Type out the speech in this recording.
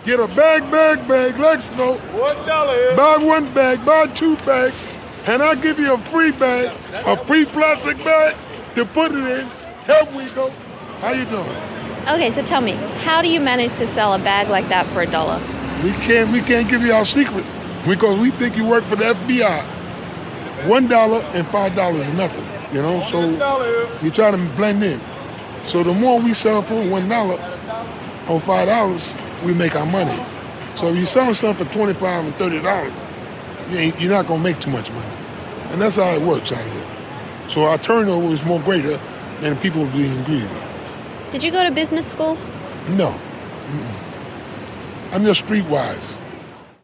Get a bag, let's go. $1. Buy one bag, buy two bags, and I'll give you a free bag, a free plastic bag to put it in. Here we go. How you doing? Okay, so tell me, how do you manage to sell a bag like that for $1? We can't give you our secret because we think you work for the FBI. $1 and $5 is nothing, so we try to blend in. So the more we sell for $1 or $5, we make our money. So if you're selling something for $25 and $30, you're not going to make too much money. And that's how it works out here. So our turnover is more greater than people being greedy. Did you go to business school? No. I'm just streetwise.